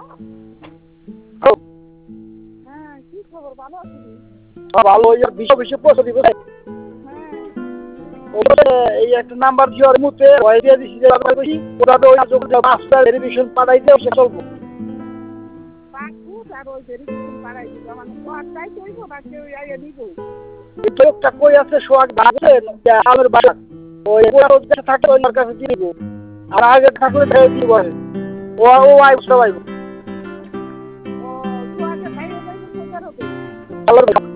হ্যাঁ, কি খবর? ভালো আছি? ভালো ওই বিষয় বিষয় পৌঁছে দিব। এই একটা নাম্বার দেওয়ার মুহূর্তে ভয় দিয়ে দিচ্ছি যে ওরা তো ওই পাঁচটা ভেরিফিকেশন পাঠাই দিয়ে সে চলবো। পাসপোর্ট আর ওই ভেরিফিকেশন পাঠাই দিব, মানে কোয়াটাই করবো না কেউ আইয়া দিব। একটা কই আছে সোহাগ ভাবছে আমার বাসা ওই থাকে ওই কাছে দিয়ে দিব। আর আগে ঠাকুরের ধারে দিব ও আইব সবাই ও সোহাগের ভাই যাইব, কোথায় হবে? ভালো